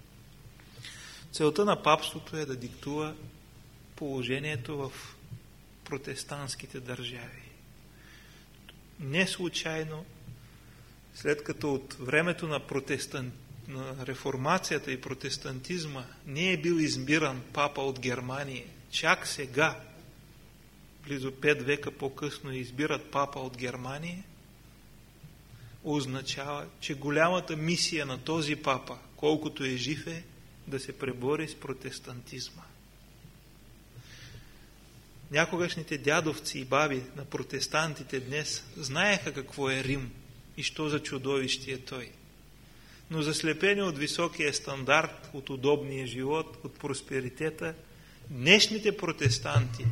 Целта на папството е да диктува положението в протестантските държави. Не случайно, след като от времето на реформацията и протестантизма не е бил избиран папа от Германия, чак сега, близо 5 века по-късно, избират папа от Германия, означава, че голямата мисия на този папа, колкото е жив, е да се пребори с протестантизма. Някогашните дядовци и баби на протестантите днес знаеха какво е Рим и що за чудовище е той. Но заслепени от високия стандарт, от удобния живот, от просперитета, днешните протестанти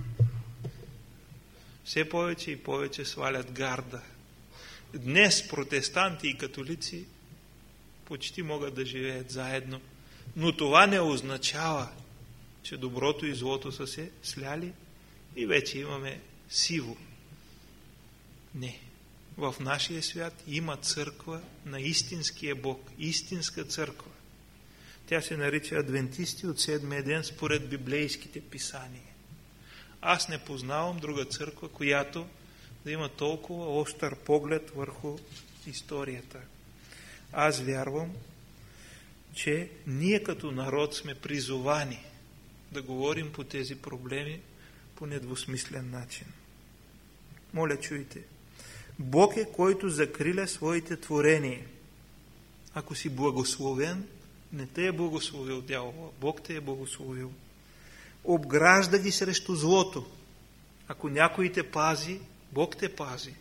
все повече и повече свалят гарда. Днес протестанти и католици почти могат да живеят заедно, но това не означава, че доброто и злото са се сляли и вече имаме сиво. Не. В нашия свят има църква на истинския Бог, истинска църква. Тя се нарича адвентисти от седмия ден според библейските писания. Аз не познавам друга църква, която да има толкова остър поглед върху историята. Аз вярвам, че ние като народ сме призовани да говорим по тези проблеми по недвусмислен начин. Моля, чуйте. Бог е, който закриля своите творения. Ако си благословен, не те е благословил дявола, Бог те е благословил. Обгражда ги срещу злото. Ако някой те пази, Бог те пази.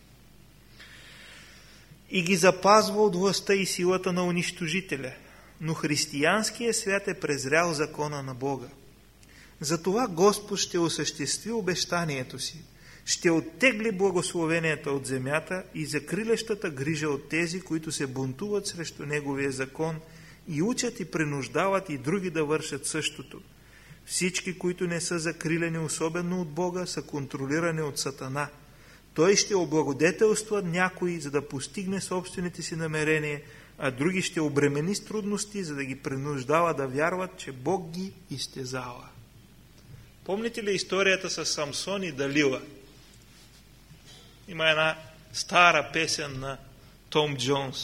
И ги запазва от властта и силата на унищожителя. Но християнският свят е презрял закона на Бога. Затова Господ ще осъществи обещанието си. Ще оттегли благословенията от земята и закрилещата грижа от тези, които се бунтуват срещу Неговия закон и учат и принуждават и други да вършат същото. Всички, които не са закрилени особено от Бога, са контролирани от Сатана. Той ще облагодетелства някои, за да постигне собствените си намерения, а други ще обремени с трудности, за да ги принуждава да вярват, че Бог ги изтезава. Помните ли историята с Самсон и Далила? Има една стара песен на Том Джонс.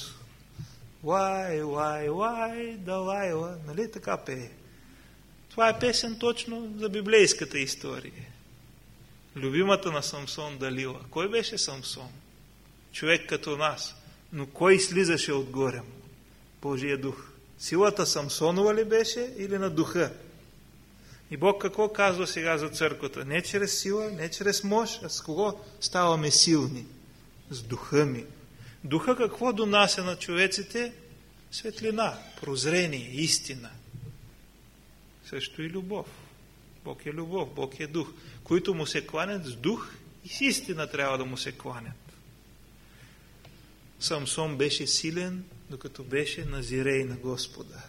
Why, Далайла. Нали така пее? Това е песен точно за библейската история. Любимата на Самсон Далила. Кой беше Самсон? Човек като нас. Но кой слизаше отгоре му? Божия дух. Силата Самсонова ли беше или на духа? И Бог какво казва сега за църквата? Не чрез сила, не чрез мощ, а с кого ставаме силни? С духа ми. Духа какво донася на човеците? Светлина, прозрение, истина. Също и любов. Бог е любов, Бог е дух. Които му се кланят с дух и с истина трябва да му се кланят. Самсон беше силен, докато беше назирей на Господа.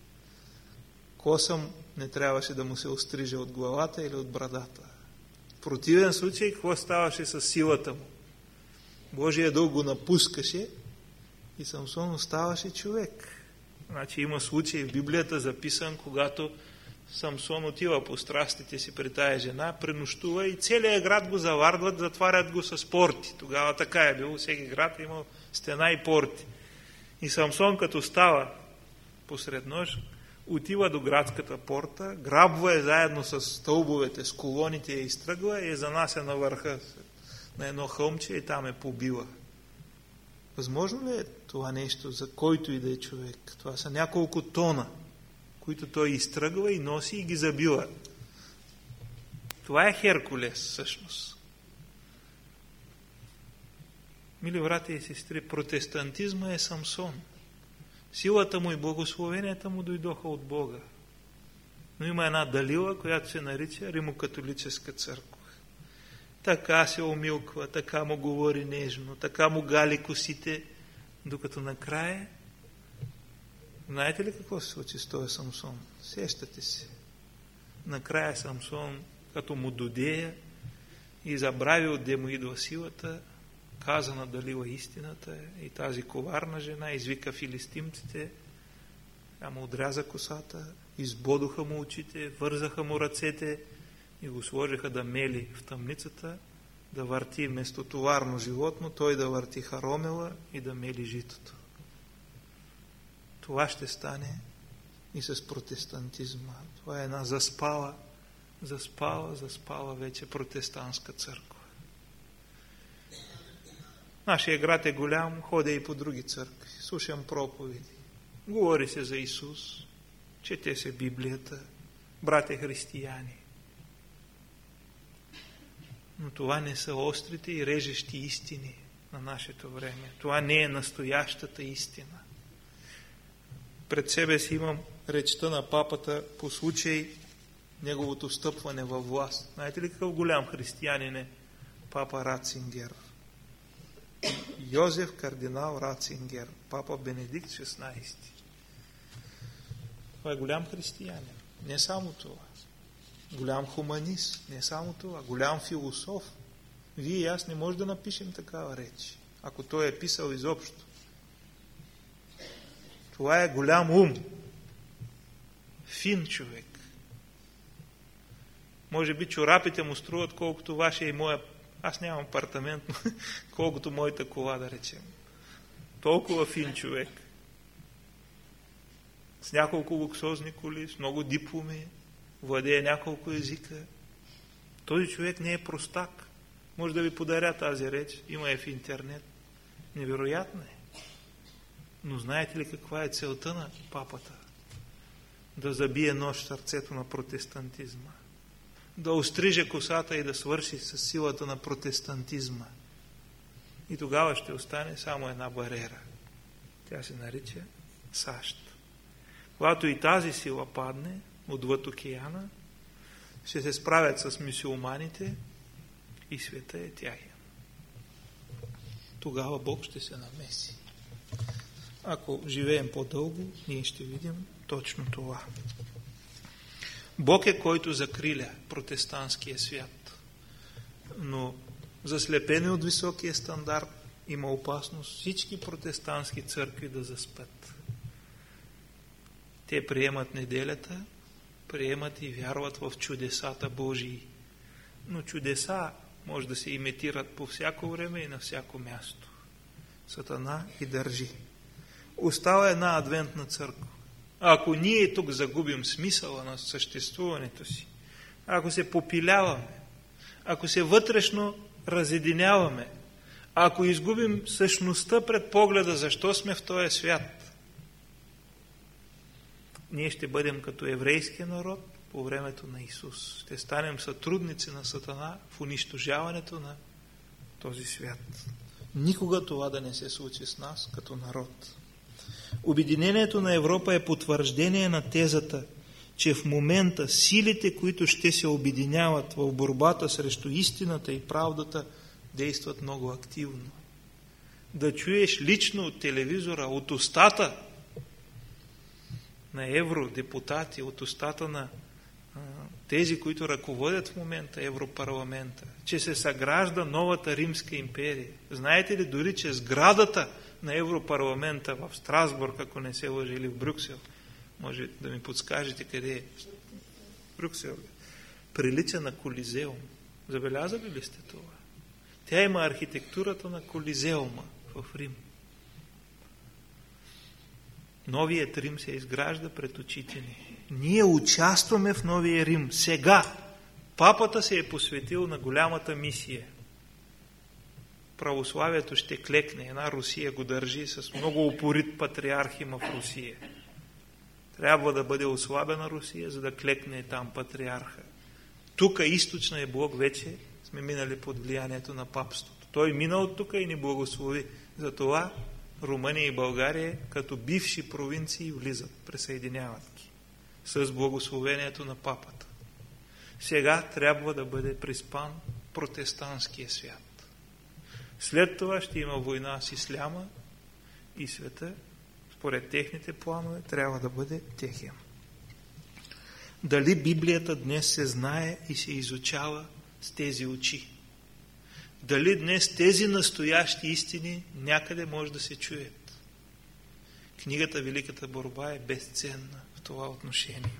Косъм не трябваше да му се острижа от главата или от брадата. В противен случай, какво ставаше с силата му? Божия дух го напускаше и Самсон оставаше човек. Значи има случай в Библията записан, когато Самсон отива по страстите си при тая жена, пренощува и целият град го завардват, затварят го с порти. Тогава така е било, всеки град е имал стена и порти. И Самсон, като става посред нощ, отива до градската порта, грабва е заедно с стълбовете, с колоните я изтръгва и я занася на върха на едно хълмче и там е побила. Възможно ли е това нещо за който и да е човек? Това са няколко тона, които той изтръгва и носи и ги забива. Това е Херкулес всъщност. Мили братя и сестри, протестантизма е Самсон. Силата му и благословенията му дойдоха от Бога. Но има една Далила, която се нарича Римокатолическа църква. Така се умилква, така му говори нежно, така му гали косите, докато накрая, знаете ли какво се случи с този Самсон? Сещате се. Накрая Самсон, като му додея и забрави отде му идва силата, каза на Далила истината и тази коварна жена извика филистимците, тя му отряза косата, избодоха му очите, вързаха му ръцете и го сложиха да мели в тъмницата, да върти вместо товарно животно, той да върти харомела и да мели житото. Това ще стане и с протестантизма. Това е една заспала вече протестантска църква. Нашия град е голям, ходя и по други църкви, слушам проповеди. Говори се за Исус, чете се Библията, братя християни. Но това не са острите и режещи истини на нашето време. Това не е настоящата истина. Пред себе си имам речта на папата по случай неговото стъпване във власт. Знаете ли какъв голям християнин е папа Рацингер? Йозеф кардинал Рацингер, папа Бенедикт XVI. Това е голям християнин. Не само това. Голям хуманист. Не само това. Голям философ. Вие и аз не може да напишем такава реч, ако той е писал изобщо. Това е голям ум. Фин човек. Може би чорапите му струват колкото вашия и моя. Аз нямам апартамент, но колкото моята кола, да речем. Толкова фин човек. С няколко луксозни коли, с много дипломи, владее няколко езика. Този човек не е простак. Може да ви подаря тази реч, има е в интернет. Невероятно е. Но знаете ли каква е целта на папата? Да забие нож в сърцето на протестантизма. Да остриже косата и да свърши с силата на протестантизма. И тогава ще остане само една бариера. Тя се нарича САЩ. Когато и тази сила падне отвъд океана, ще се справят с мюсюлманите и света е тяхен. Тогава Бог ще се намеси. Ако живеем по-дълго, ние ще видим точно това. Бог е, който закриля протестантския свят. Но заслепени от високия стандарт има опасност всички протестантски църкви да заспят. Те приемат неделята, приемат и вярват в чудесата Божии. Но чудеса може да се имитират по всяко време и на всяко място. Сатана ги държи. Остава една адвентна църква. Ако ние тук загубим смисъла на съществуването си, ако се попиляваме, ако се вътрешно разединяваме, ако изгубим същността пред погледа, защо сме в този свят, ние ще бъдем като еврейския народ по времето на Исус. Ще станем сътрудници на Сатана в унищожаването на този свят. Никога това да не се случи с нас като народ. Обединението на Европа е потвърждение на тезата, че в момента силите, които ще се обединяват в борбата срещу истината и правдата, действат много активно. Да чуеш лично от телевизора, от устата на евродепутати, от устата на тези, които ръководят в момента Европарламента, че се съгражда новата Римска империя. Знаете ли дори, че сградата на Европарламента в Страсбург, ако не се лъжи, или в Брюксел, може да ми подскажете къде е Брюксел, прилича на Колизеум. Забелязали ли сте това? Тя има архитектурата на Колизеума в Рим. Новият Рим се изгражда пред очите ни. Ние участваме в новия Рим. Сега папата се е посветил на голямата мисия. Православието ще клекне. Една Русия го държи с много упорит патриарх има в Русия. Трябва да бъде ослабена Русия, за да клекне там патриарха. Тук източния блок вече сме минали под влиянието на папството. Той мина от тук и ни благослови. Затова Румъния и България като бивши провинции влизат, присъединяват ги с благословението на папата. Сега трябва да бъде приспан протестантския свят. След това ще има война с исляма и света, според техните планове, трябва да бъде техен. Дали Библията днес се знае и се изучава с тези очи? Дали днес тези настоящи истини някъде може да се чуят? Книгата Великата борба е безценна в това отношение.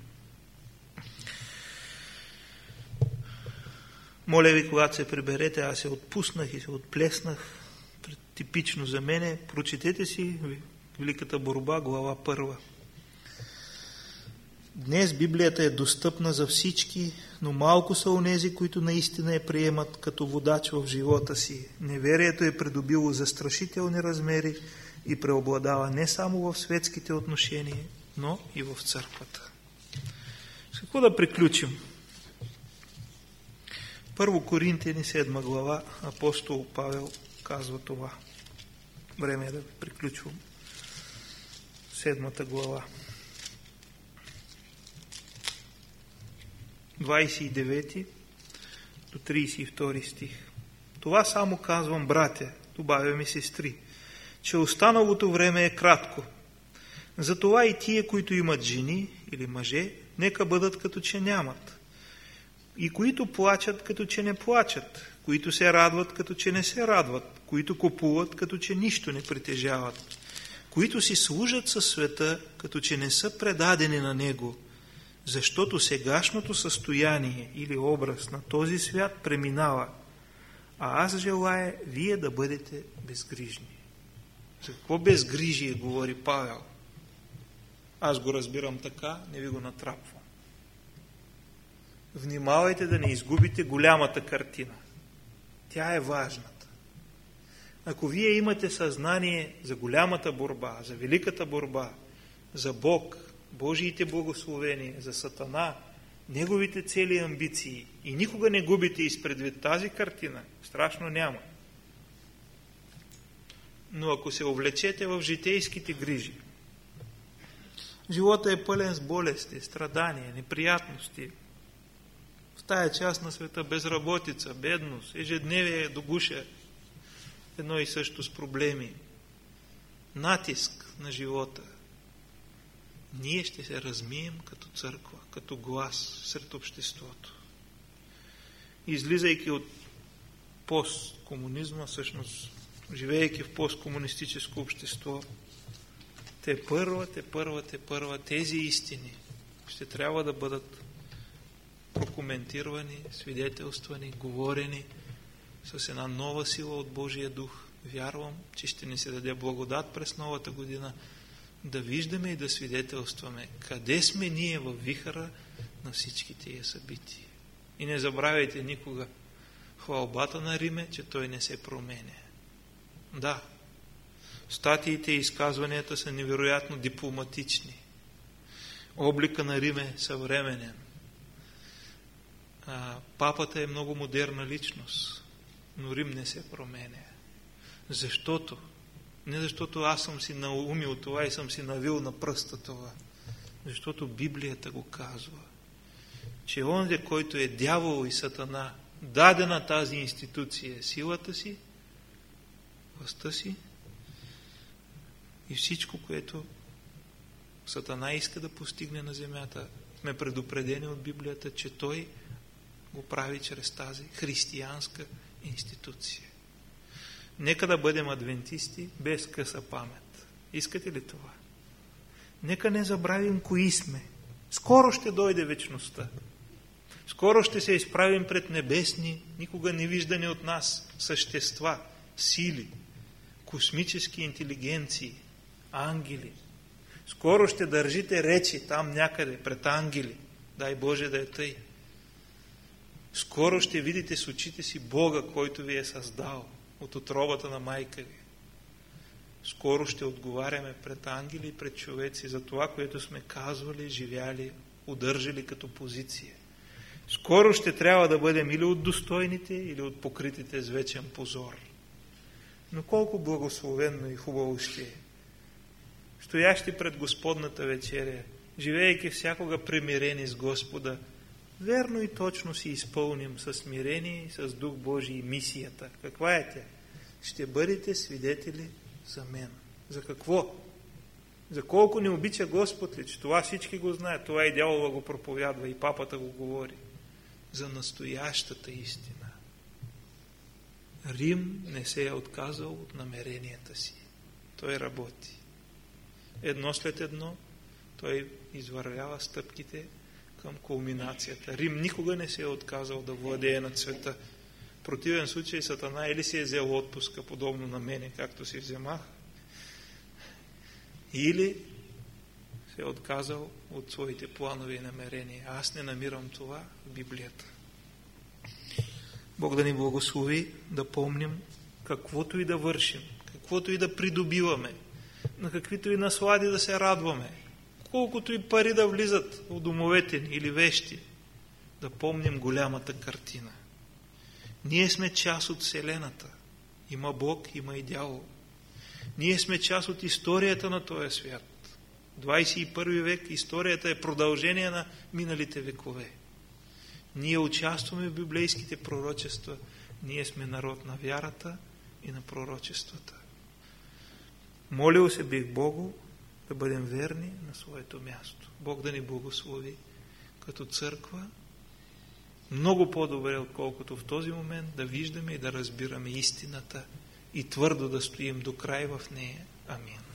Моля ви, когато се приберете, аз се отпуснах и се отплеснах, типично за мене, прочетете си Великата борба, глава 1. Днес Библията е достъпна за всички, но малко са онези, които наистина я приемат като водач в живота си. Неверието е придобило застрашителни размери и преобладава не само в светските отношения, но и в църквата. С какво да приключим? 1 Коринтияни 7 глава, апостол Павел казва това. Време е да приключвам. 7 глава. 29 до 32 стих. Това само казвам, братя, добавяме сестри, че останалото време е кратко. Затова и тие, които имат жени или мъже, нека бъдат като че нямат. И които плачат, като че не плачат. Които се радват, като че не се радват. Които купуват, като че нищо не притежават. Които си служат със света, като че не са предадени на него. Защото сегашното състояние или образ на този свят преминава, а аз желая вие да бъдете безгрижни. За какво безгрижие говори Павел? Аз го разбирам така, не ви го натрапвам. Внимавайте да не изгубите голямата картина. Тя е важната. Ако вие имате съзнание за голямата борба, за великата борба, за Бог, Божиите благословения, за Сатана, неговите цели и амбиции и никога не губите изпредвид тази картина, страшно няма. Но ако се увлечете в житейските грижи, живота е пълен с болести, страдания, неприятности. В тая част на света безработица, бедност, ежедневие до гуша, едно и също с проблеми, натиск на живота. Ние ще се размием като църква, като глас сред обществото. Излизайки от посткомунизма, всъщност, живеейки в посткомунистическо общество, те първа, тези истини ще трябва да бъдат прокоментирани, свидетелствани, говорени с една нова сила от Божия дух. Вярвам, че ще ни се даде благодат през новата година да виждаме и да свидетелстваме къде сме ние във вихъра на всички тия събития. И не забравяйте никога хвалбата на Риме, че той не се променя. Да, статиите и изказванията са невероятно дипломатични. Облика на Рим е съвременен. Папата е много модерна личност, но Рим не се променя. Защото? Не защото аз съм си наумил това и съм си навил на пръста това. Защото Библията го казва, че онзи, който е дявол и Сатана, даде на тази институция силата си, властта си и всичко, което Сатана иска да постигне на земята, сме предупредени от Библията, че той го прави чрез тази християнска институция. Нека да бъдем адвентисти без къса памет. Искате ли това? Нека не забравим кои сме. Скоро ще дойде вечността. Скоро ще се изправим пред небесни, никога не виждани от нас същества, сили, космически интелигенции, ангели. Скоро ще държите речи там някъде пред ангели. Дай Боже да е тъй. Скоро ще видите с очите си Бога, който ви е създал от утробата на майка ви. Скоро ще отговаряме пред ангели и пред човеци за това, което сме казвали, живяли, удържали като позиция. Скоро ще трябва да бъдем или от достойните, или от покритите с вечен позор. Но колко благословенно и хубаво ще е, стоящи пред Господната вечеря, живеейки всякога примирени с Господа, верно и точно си изпълним със смирение и с Дух Божий мисията. Каква е тя? Ще бъдете свидетели за мен. За какво? За колко не обича Господ ли? Че това всички го знаят. Това и дявола го проповядва, и папата го говори. За настоящата истина. Рим не се е отказал от намеренията си. Той работи. Едно след едно той извървява стъпките към кулминацията. Рим никога не се е отказал да владее над света. В противен случай Сатана или си е взел отпуска, подобно на мене, както си вземах, или се е отказал от своите планове и намерения. Аз не намирам това в Библията. Бог да ни благослови да помним каквото и да вършим, каквото и да придобиваме, на каквито и наслади да се радваме, колкото и пари да влизат в домовете ни или вещи, да помним голямата картина. Ние сме част от Вселената. Има Бог, има и дявол. Ние сме част от историята на този свят. 21 век историята е продължение на миналите векове. Ние участваме в библейските пророчества. Ние сме народ на вярата и на пророчествата. Молил се бих Богу да бъдем верни на своето място. Бог да ни благослови като църква, много по-добре, отколкото в този момент, да виждаме и да разбираме истината и твърдо да стоим до край в нея. Амин.